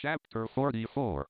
Chapter 44.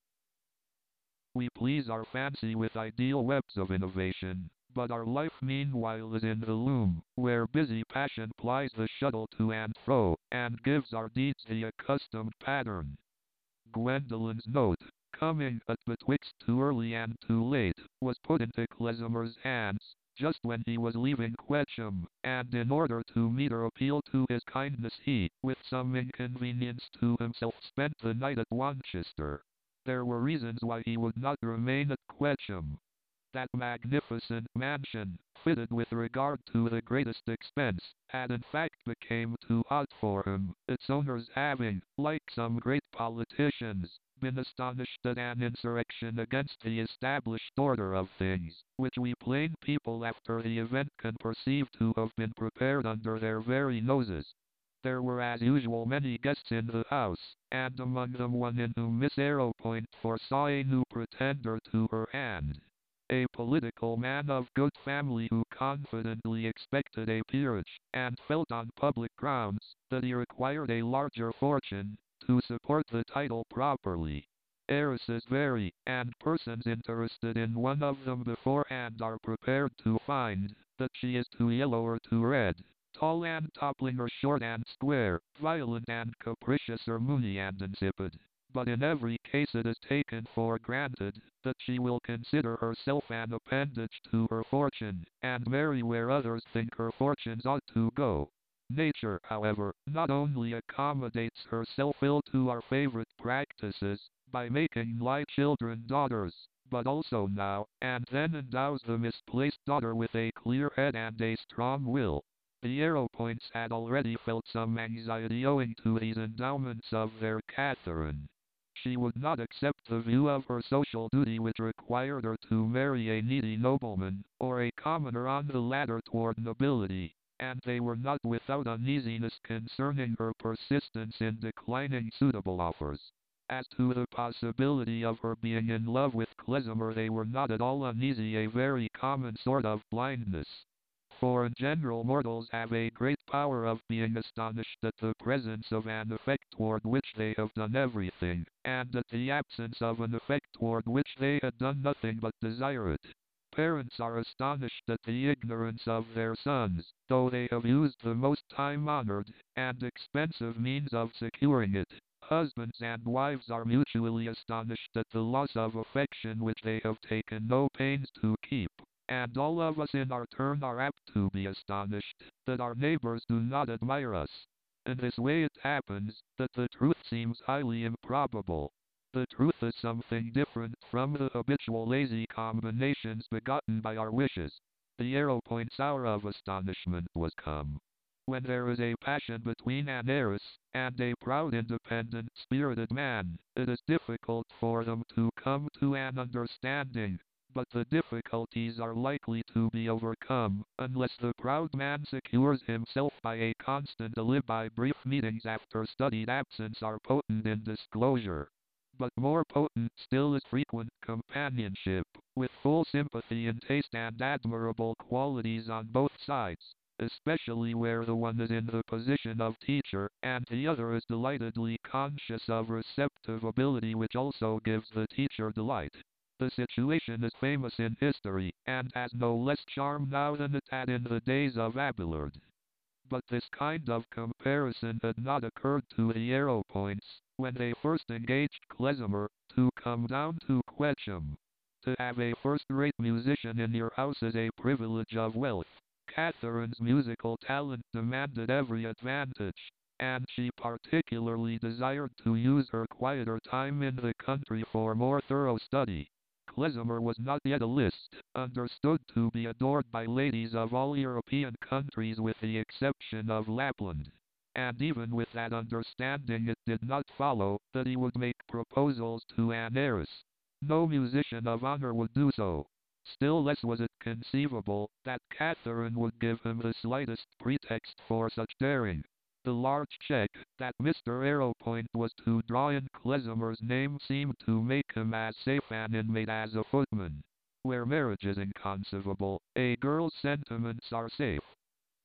We please our fancy with ideal webs of innovation, but our life meanwhile is in the loom, where busy passion plies the shuttle to and fro, and gives our deeds the accustomed pattern. Gwendolen's note, coming at betwixt too early and too late, was put into Clesomer's hands, just when he was leaving Quetcham, and in order to meet her appeal to his kindness he, with some inconvenience to himself, spent the night at Wanchester. There were reasons why he would not remain at Quetcham. That magnificent mansion, fitted with regard to the greatest expense, had in fact become too hot for him, its owners having, like some great politicians, been astonished at an insurrection against the established order of things, which we plain people after the event can perceive to have been prepared under their very noses. There were as usual many guests in the house, and among them one in whom Miss Arrowpoint foresaw a new pretender to her hand. A political man of good family who confidently expected a peerage, and felt on public grounds that he required a larger fortune to support the title properly. Heiresses vary, and persons interested in one of them beforehand are prepared to find that she is too yellow or too red, tall and toppling or short and square, violent and capricious or moony and insipid. But in every case it is taken for granted that she will consider herself an appendage to her fortune, and marry where others think her fortunes ought to go. Nature, however, not only accommodates herself ill to our favorite practices, by making light children daughters, but also now and then endows the misplaced daughter with a clear head and a strong will. The Arrowpoints had already felt some anxiety owing to these endowments of their Catherine. She would not accept the view of her social duty which required her to marry a needy nobleman, or a commoner on the ladder toward nobility, and they were not without uneasiness concerning her persistence in declining suitable offers. As to the possibility of her being in love with Clesomer they were not at all uneasy, a very common sort of blindness. For in general mortals have a great power of being astonished at the presence of an effect toward which they have done everything, and at the absence of an effect toward which they had done nothing but desire it. Parents are astonished at the ignorance of their sons, though they have used the most time-honored and expensive means of securing it. Husbands and wives are mutually astonished at the loss of affection which they have taken no pains to keep. And all of us in our turn are apt to be astonished that our neighbors do not admire us. In this way it happens that the truth seems highly improbable. The truth is something different from the habitual lazy combinations begotten by our wishes. The Arrowpoint's hour of astonishment was come. When there is a passion between an heiress and a proud, independent, spirited man, it is difficult for them to come to an understanding. But the difficulties are likely to be overcome, unless the proud man secures himself by a constant alibi. Brief meetings after studied absence are potent in disclosure. But more potent still is frequent companionship, with full sympathy in taste and admirable qualities on both sides, especially where the one is in the position of teacher, and the other is delightedly conscious of receptive ability which also gives the teacher delight. The situation is famous in history, and has no less charm now than it had in the days of Abelard. But this kind of comparison had not occurred to the Arrowpoints when they first engaged Clesomer to come down to Quetcham. To have a first-rate musician in your house is a privilege of wealth. Catherine's musical talent demanded every advantage, and she particularly desired to use her quieter time in the country for more thorough study. Clesomer was not yet a Liszt, understood to be adored by ladies of all European countries with the exception of Lapland. And even with that understanding it did not follow that he would make proposals to an heiress. No musician of honor would do so. Still less was it conceivable that Catherine would give him the slightest pretext for such daring. The large check that Mr. Arrowpoint was to draw in Clesomer's name seemed to make him as safe an inmate as a footman. Where marriage is inconceivable, a girl's sentiments are safe.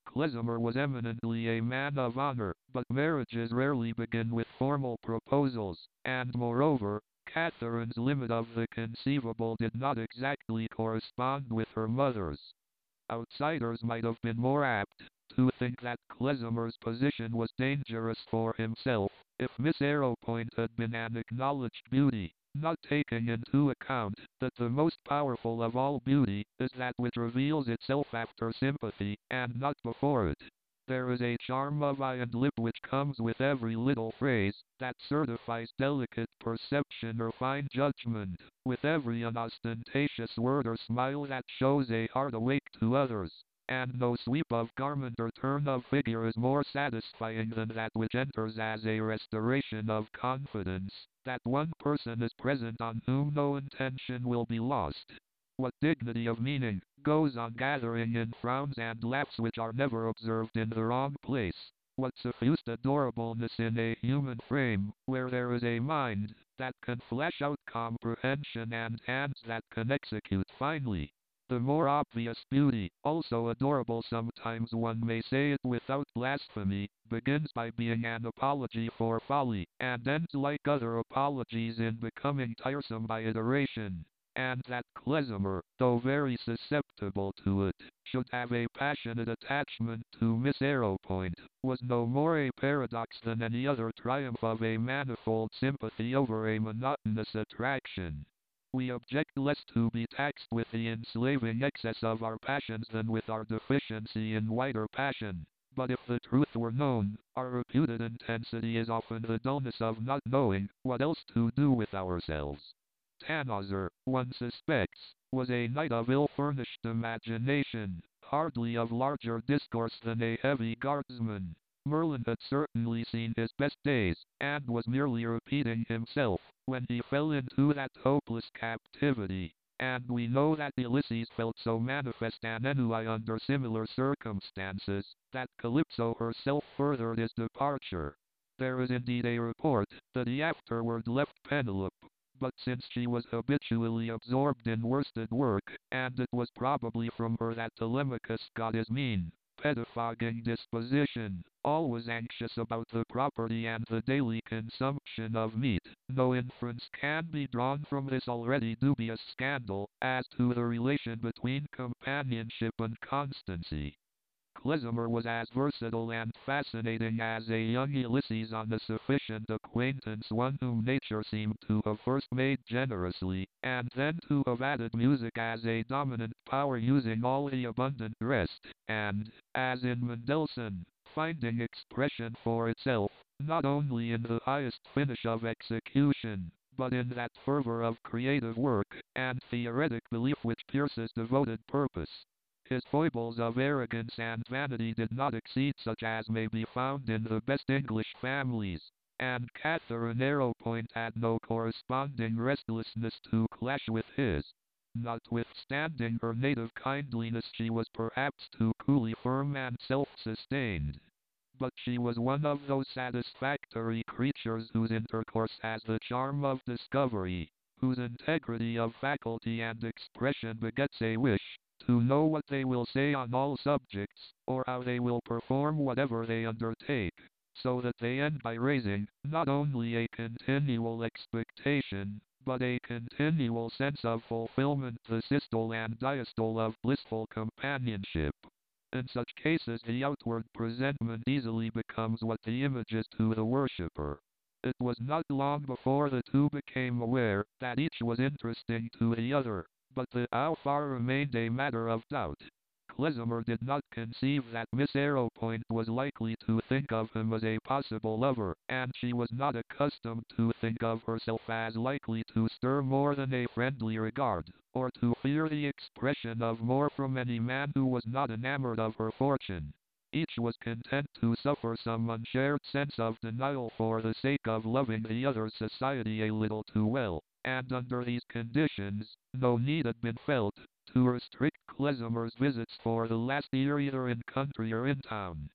Klezmer was eminently a man of honor, but marriages rarely begin with formal proposals, and moreover, Catherine's limit of the conceivable did not exactly correspond with her mother's. Outsiders might have been more apt to think that Klezmer's position was dangerous for himself if Miss Arrowpoint had been an acknowledged beauty, not taking into account that the most powerful of all beauty is that which reveals itself after sympathy, and not before it. There is a charm of eye and lip which comes with every little phrase that certifies delicate perception or fine judgment, with every unostentatious word or smile that shows a heart awake to others. And no sweep of garment or turn of figure is more satisfying than that which enters as a restoration of confidence, that one person is present on whom no intention will be lost. What dignity of meaning goes on gathering in frowns and laughs which are never observed in the wrong place? What suffused adorableness in a human frame, where there is a mind that can flash out comprehension and hands that can execute finely? The more obvious beauty, also adorable sometimes one may say it without blasphemy, begins by being an apology for folly, and ends like other apologies in becoming tiresome by iteration. And that Klezmer, though very susceptible to it, should have a passionate attachment to Miss Arrowpoint, was no more a paradox than any other triumph of a manifold sympathy over a monotonous attraction. We object less to be taxed with the enslaving excess of our passions than with our deficiency in wider passion. But if the truth were known, our reputed intensity is often the dullness of not knowing what else to do with ourselves. Tannhauser, one suspects, was a knight of ill-furnished imagination, hardly of larger discourse than a heavy guardsman. Merlin had certainly seen his best days, and was merely repeating himself, when he fell into that hopeless captivity. And we know that Ulysses felt so manifest an ennui under similar circumstances, that Calypso herself furthered his departure. There is indeed a report that he afterward left Penelope, but since she was habitually absorbed in worsted work, and it was probably from her that Telemachus got his mean, pettifogging disposition, always anxious about the property and the daily consumption of meat, no inference can be drawn from this already dubious scandal, as to the relation between companionship and constancy. Klezmer was as versatile and fascinating as a young Ulysses on a sufficient acquaintance, one whom nature seemed to have first made generously, and then to have added music as a dominant power, using all the abundant rest, and, as in Mendelssohn, finding expression for itself, not only in the highest finish of execution, but in that fervor of creative work, and theoretic belief which pierces devoted purpose. His foibles of arrogance and vanity did not exceed such as may be found in the best English families, and Catherine Arrowpoint had no corresponding restlessness to clash with his. Notwithstanding her native kindliness, she was perhaps too coolly firm and self-sustained. But she was one of those satisfactory creatures whose intercourse has the charm of discovery, whose integrity of faculty and expression begets a wish to know what they will say on all subjects, or how they will perform whatever they undertake, so that they end by raising, not only a continual expectation, but a continual sense of fulfillment, the systole and diastole of blissful companionship. In such cases the outward presentment easily becomes what the image is to the worshipper. It was not long before the two became aware that each was interesting to the other, but the how far remained a matter of doubt. Klezmer did not conceive that Miss Arrowpoint was likely to think of him as a possible lover, and she was not accustomed to think of herself as likely to stir more than a friendly regard, or to fear the expression of more from any man who was not enamored of her fortune. Each was content to suffer some unshared sense of denial for the sake of loving the other's society a little too well, and under these conditions, no need had been felt to restrict Klezmer's visits for the last year either in country or in town.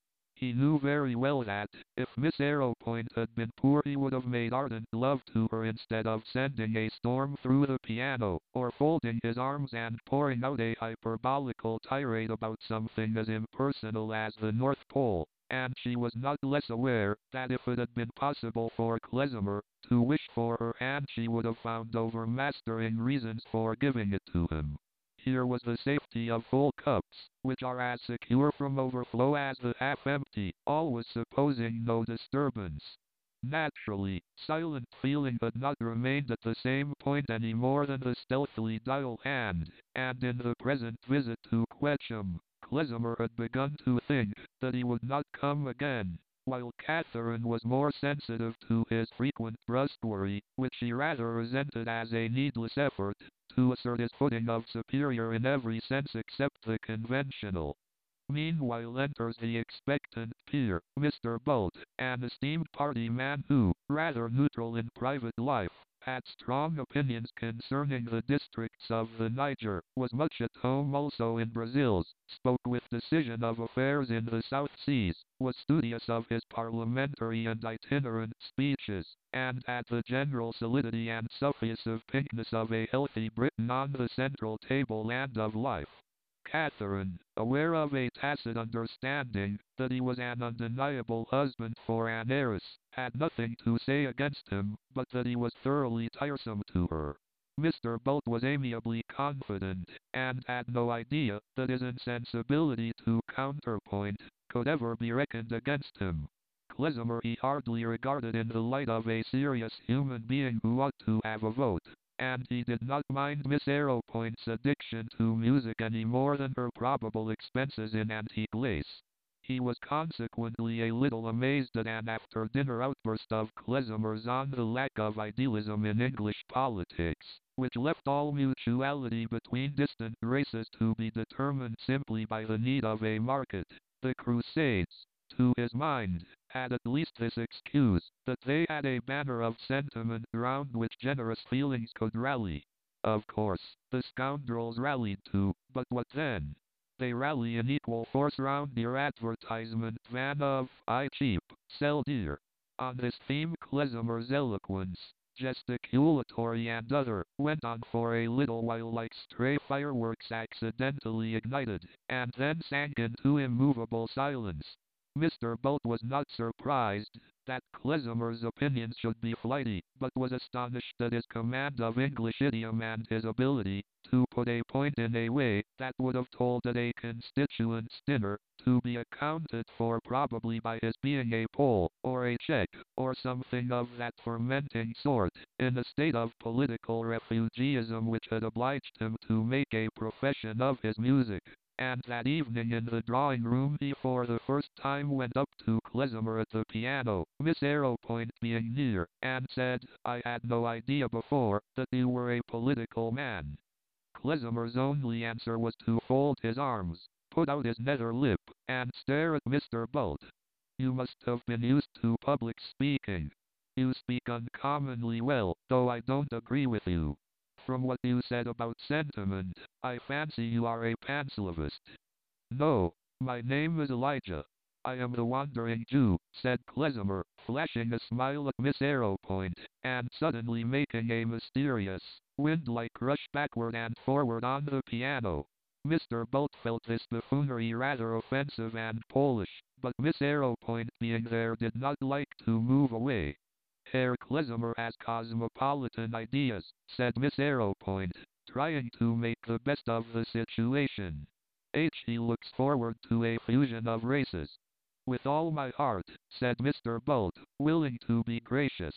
He knew very well that, if Miss Arrowpoint had been poor, he would have made ardent love to her instead of sending a storm through the piano, or folding his arms and pouring out a hyperbolical tirade about something as impersonal as the North Pole. And she was not less aware that if it had been possible for Klezmer to wish for her hand, she would have found overmastering reasons for giving it to him. Here was the safety of full cups, which are as secure from overflow as the half-empty, always supposing no disturbance. Naturally, silent feeling had not remained at the same point any more than the stealthily dial hand, and in the present visit to Quetcham, Klezmer had begun to think that he would not come again, while Catherine was more sensitive to his frequent brusquerie, which she rather resented as a needless effort to assert his footing of superior in every sense except the conventional. Meanwhile enters the expectant peer, Mr. Bolt, an esteemed party man who, rather neutral in private life, had strong opinions concerning the districts of the Niger, was much at home also in Brazils, spoke with decision of affairs in the South Seas, was studious of his parliamentary and itinerant speeches, and had the general solidity and suffusive pinkness of a healthy Briton on the central tableland of life. Catherine, aware of a tacit understanding that he was an undeniable husband for an heiress, had nothing to say against him, but that he was thoroughly tiresome to her. Mr. Bolt was amiably confident, and had no idea that his insensibility to counterpoint could ever be reckoned against him. Klezmer he hardly regarded in the light of a serious human being who ought to have a vote, and he did not mind Miss Arrowpoint's addiction to music any more than her probable expenses in antique lace. He was consequently a little amazed at an after-dinner outburst of Klezmer's on the lack of idealism in English politics, which left all mutuality between distant races to be determined simply by the need of a market. The Crusades, to his mind, had at least this excuse, that they had a banner of sentiment round which generous feelings could rally. Of course, the scoundrels rallied too, but what then? They rally in equal force round your advertisement van of "I cheap, sell dear." On this theme Klezmer's eloquence, gesticulatory and other, went on for a little while like stray fireworks accidentally ignited, and then sank into immovable silence. Mr. Bolt was not surprised that Klezmer's opinions should be flighty, but was astonished at his command of English idiom and his ability to put a point in a way that would have told at a constituent's dinner, to be accounted for probably by his being a Pole, or a Czech, or something of that fermenting sort, in a state of political refugeeism which had obliged him to make a profession of his music. And that evening in the drawing-room he for the first time went up to Klezmer at the piano, Miss Arrowpoint being near, and said, "I had no idea before that you were a political man." Klezmer's only answer was to fold his arms, put out his nether lip, and stare at Mr. Bolt. "You must have been used to public speaking. You speak uncommonly well, though I don't agree with you. From what you said about sentiment, I fancy you are a Panslavist." "No, my name is Elijah. I am the Wandering Jew," said Klezmer, flashing a smile at Miss Arrowpoint, and suddenly making a mysterious, wind-like rush backward and forward on the piano. Mr. Bolt felt this buffoonery rather offensive and Polish, but Miss Arrowpoint being there did not like to move away. "Herr Klezmer has cosmopolitan ideas," said Miss Arrowpoint, trying to make the best of the situation. "He looks forward to a fusion of races." "With all my heart," said Mr. Bolt, willing to be gracious.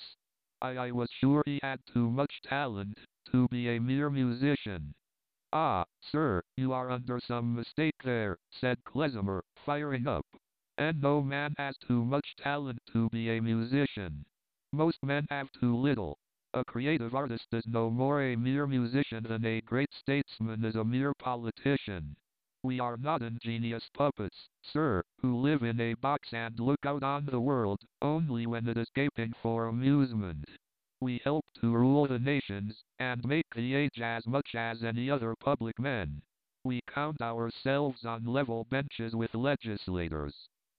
I was sure he had too much talent to be a mere musician." "Ah, sir, you are under some mistake there," said Klezmer, firing up. "And no man has too much talent to be a musician. Most men have too little. A creative artist is no more a mere musician than a great statesman is a mere politician. We are not ingenious puppets, sir, who live in a box and look out on the world only when it is gaping for amusement. We help to rule the nations, and make the age as much as any other public men. We count ourselves on level benches with legislators."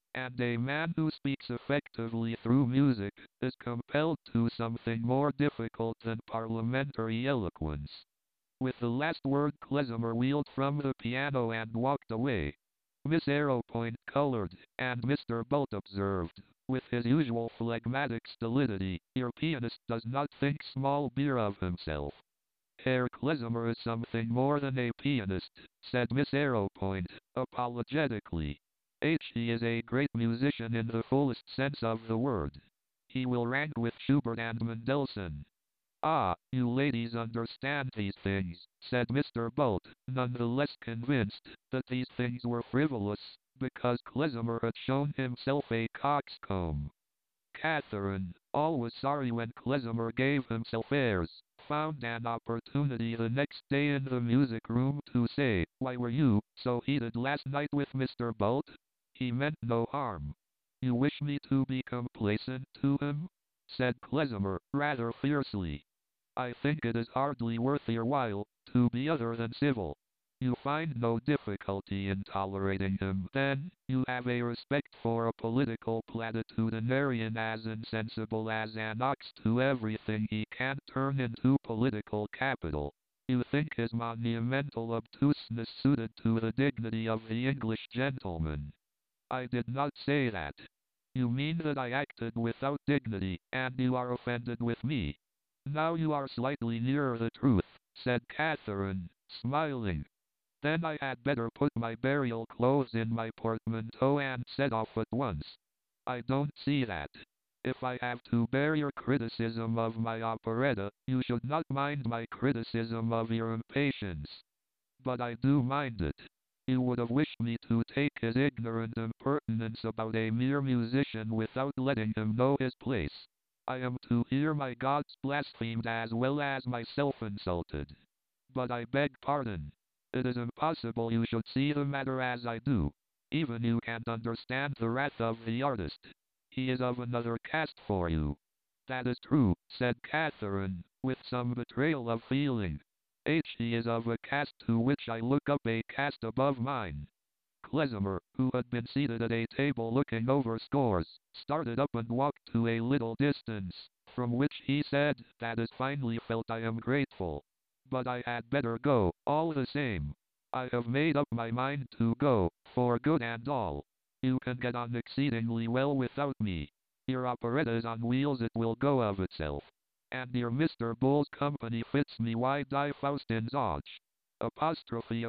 and a man who speaks effectively through music is compelled to something more difficult than parliamentary eloquence. With the last word Klezmer wheeled from the piano and walked away. Miss Arrowpoint colored, and Mr. Bolt observed, with his usual phlegmatic stolidity, "Your pianist does not think small beer of himself." "Herr Klezmer is something more than a pianist," said Miss Arrowpoint, apologetically. "He is a great musician in the fullest sense of the word. He will rank with Schubert and Mendelssohn." "Ah, you ladies understand these things," said Mr. Bolt, none the less convinced that these things were frivolous, because Klezmer had shown himself a coxcomb. Catherine, always sorry when Klezmer gave himself airs, found an opportunity the next day in the music room to say, "Why were you so heated last night with Mr. Bolt? He meant no harm." "You wish me to be complaisant to him?" said Klezmer, rather fiercely. "I think it is hardly worth your while to be other than civil." "You find no difficulty in tolerating him, then? You have a respect for a political platitudinarian as insensible as an ox to everything he can turn into political capital. You think his monumental obtuseness suited to the dignity of the English gentleman." "I did not say that." "You mean that I acted without dignity, and you are offended with me." "Now you are slightly nearer the truth," said Catherine, smiling. "Then I had better put my burial clothes in my portmanteau and set off at once." "I don't see that. If I have to bear your criticism of my operetta, you should not mind my criticism of your impatience." "But I do mind it. You would have wished me to take his ignorant impertinence about a mere musician without letting him know his place. I am to hear my gods blasphemed as well as myself insulted. But I beg pardon. It is impossible you should see the matter as I do. Even you can't understand the wrath of the artist. He is of another caste for you." "That is true," said Catherine, with some betrayal of feeling. "He is of a caste to which I look up a caste above mine." Klezmer, who had been seated at a table looking over scores, started up and walked to a little distance, from which he said, "That is finely felt. I am grateful. But I had better go, all the same. I have made up my mind to go, for good and all. You can get on exceedingly well without me. Your operetta is on wheels, it will go of itself. And your Mr. Bull's company fits me. Why die Faustin's Arch? Apostrophe,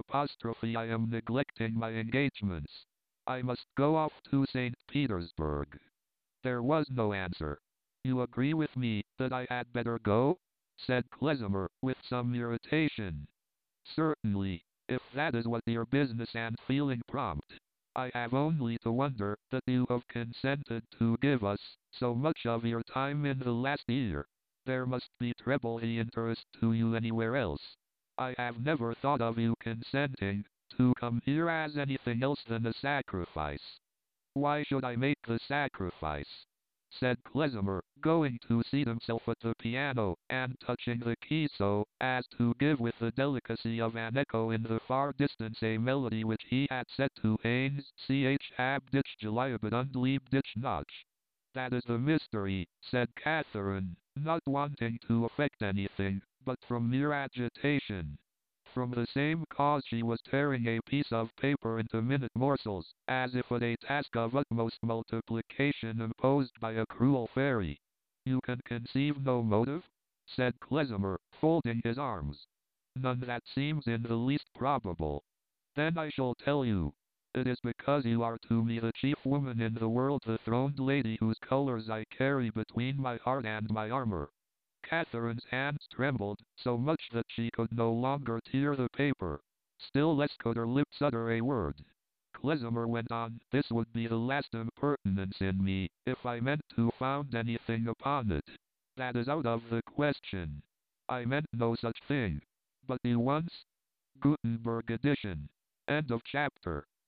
I am neglecting my engagements. I must go off to St. Petersburg." There was no answer. "You agree with me that I had better go?" said Klezmer, with some irritation. "Certainly, if that is what your business and feeling prompt. I have only to wonder that you have consented to give us so much of your time in the last year. There must be treble the interest to you anywhere else. I have never thought of you consenting to come here as anything else than a sacrifice." "Why should I make the sacrifice?" said Klezmer, going to seat himself at the piano, and touching the key so as to give with the delicacy of an echo in the far distance a melody which he had set to Haynes ch hab dich geliebt und lieb dich noch. "That is the mystery," said Catherine, not wanting to affect anything, but from mere agitation. From the same cause she was tearing a piece of paper into minute morsels, as if at a task of utmost multiplication imposed by a cruel fairy. "You can conceive no motive?" said Klezmer, folding his arms. "None that seems in the least probable." "Then I shall tell you. It is because you are to me the chief woman in the world, the throned lady whose colors I carry between my heart and my armor." Catherine's hands trembled so much that she could no longer tear the paper. Still less could her lips utter a word. Klezmer went on, "This would be the last impertinence in me, if I meant to found anything upon it. That is out of the question. I meant no such thing. But you once? Gutenberg edition. End of chapter.